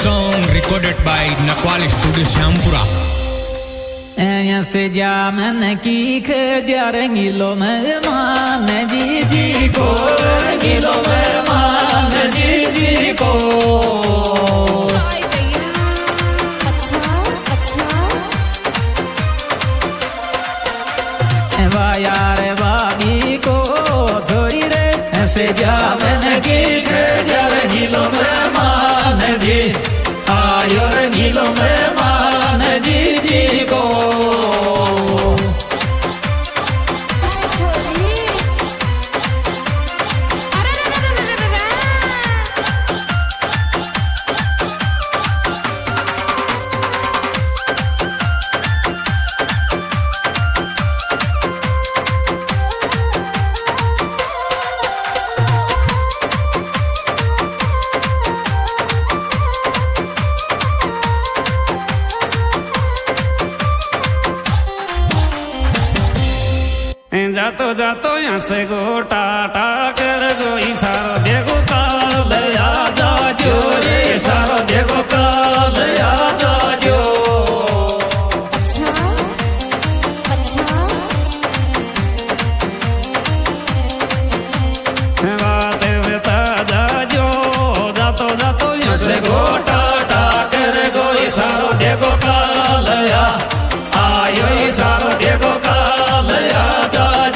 song recorded by Nakwal Studio Shampura. ऐसे जामन की खजारंगीलो में मान जी को रंगीलो में मान जी को यार बाबी को छोरी रे ऐसे जामन की खजारंगीलो में मान जी आयो रंगीलो में मान जी को जातो जातो यहाँ से गोटा टाकर गोई सारो देखो काल याद आजो रे सारो देखो काल याद आजो बात बता जाजो जातो जातो यहाँ से गोटा टाकर गोई सारो देखो काल याद आयो सारो देखो काल याद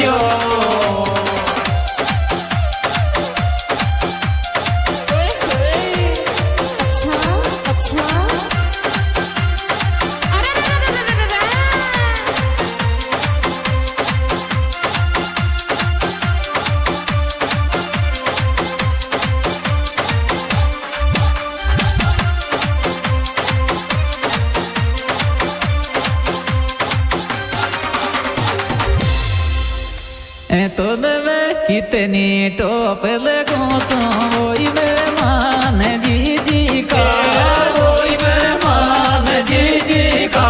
तो दवे कितनी टोप लगो तो वही मेहमान जी का वही मेहमान जी का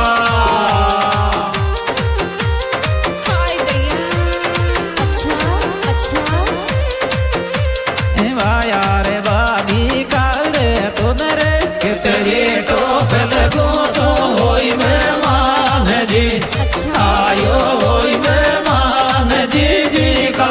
यार बाबी का रे तो दरे कितनी टोप लगो तो वही मेहमान जी आयो वही मेहमान जी का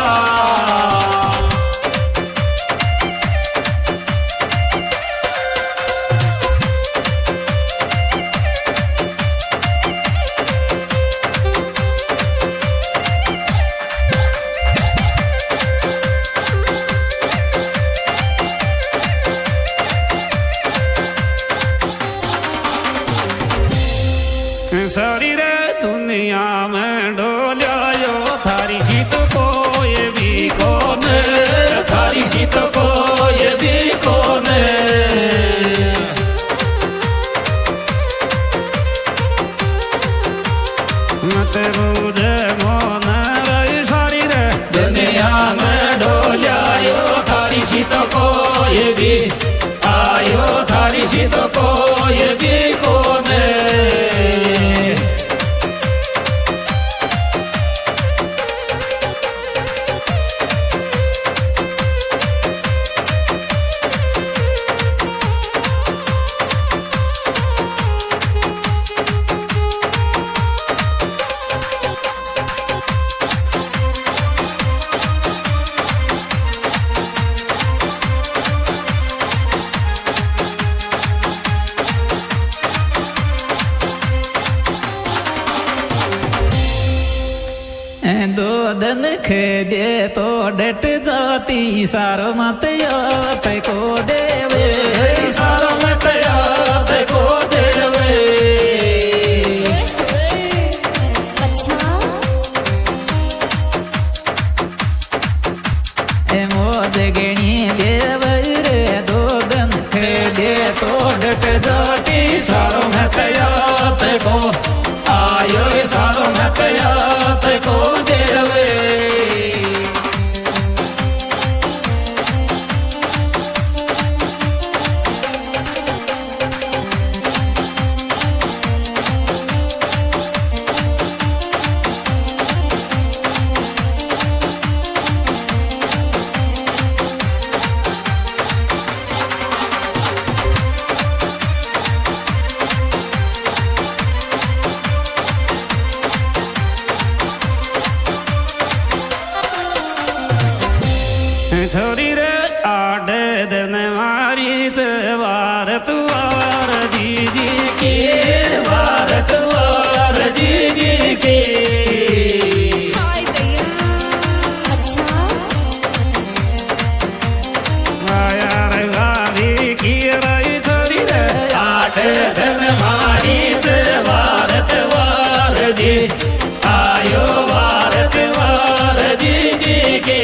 सारी रे दुनिया में डोलियो थारी सीत को ये भी कौन थारी सीत को ये भी कौन मत बुझे मोन रही सारी रे दुनिया में डोलियो थारी सीत को ये भी आयो थारी सीत को ये भी कौन दो दिन खेदे तो डट जाती सारो मत याद को देवे सारो मत याद को देवे मोज गणी देव रे दो दिन खेदे तो डट जाती सारो मत याद को आयो सारो मत याद को देवे छोरी रे आडे दिन मारी वार तुवार दीदी के वार तुवार दीदी के यार गाली की रही छोरी रे आडे दिन मारी वार तुवार दी आयो वार तुवार दीदी के।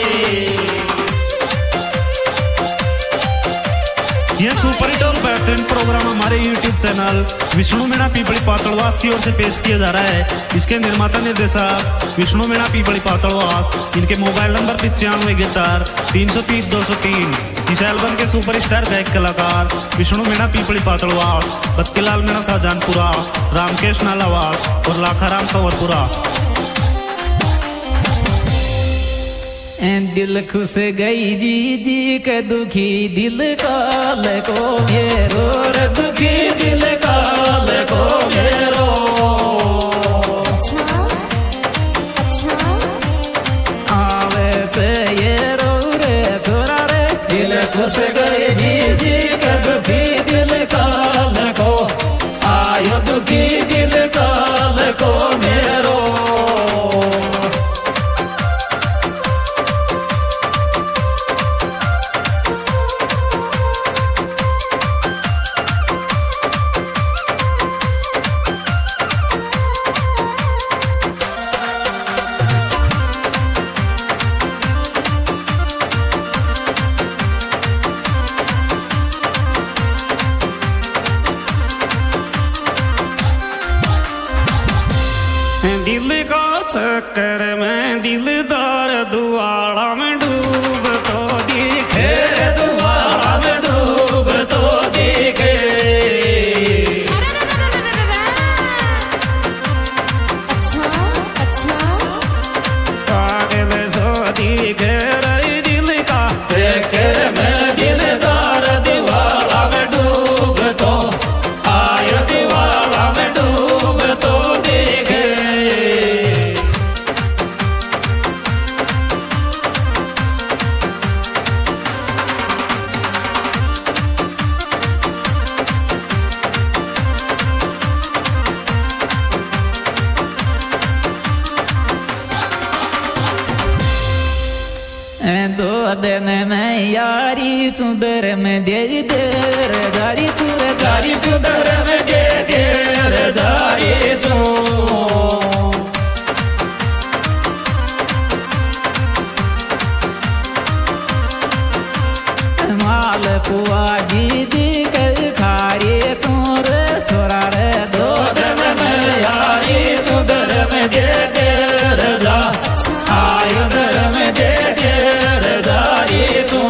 यह सुपर हिट और बेहतरीन प्रोग्राम हमारे YouTube चैनल विष्णु मीणा पीपली पातलवास की ओर से पेश किया जा रहा है। इसके निर्माता निर्देशक विष्णु मीणा पीपली पातलवास। इनके मोबाइल नंबर 9511 330 203। इस एल्बम के सुपरस्टार गायक कलाकार विष्णु मीणा पीपली पातलवास, बत्तीलाल मीणा शाहजहानपुरा, रामकेश नालावास और लाखाराम कंवरपुरा। दिल खुश गई दीदी के दुखी दिल काल को मेरो रे दुखी दिल काल को मेरो। आवे पे ये रो रे छोरा रे दिल खुश गई दीदी के दुखी दिल काल को आयो दुखी दिल काल को मेरो। दिल का चक्कर में दिलदार दुआड़ा में डूब तो दिखे दुआड़ा में डूब तो दिखे। पागल सो दिखे रही दिल का चक्कर में दिलदार दुआड़ा में डूब तो आयो दुआड़ा में डूब तो दिखे। दो दिन में यारी चुदर में दे देर दारी चुदर में दे देर दारी चू माल पुआ दीदी के खारी तूर छोरा रे दो दिन में यारी चुदर में दे देर दा आयो दर में दे देर दारी तू।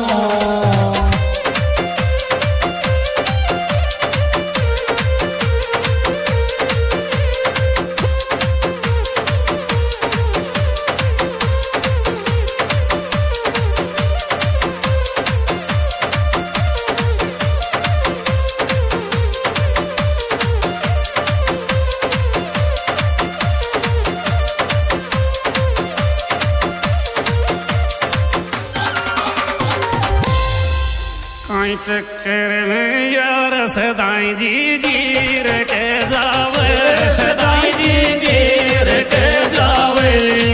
चक्कर में यार सदाई जी जीर के जावे सदाई जी जीर के जावे।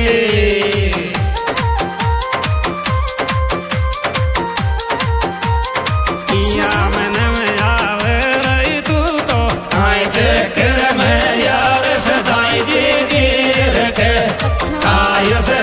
या मन में आवे रही तू तो आई चक्कर में यार सदाई जी जीर के आयो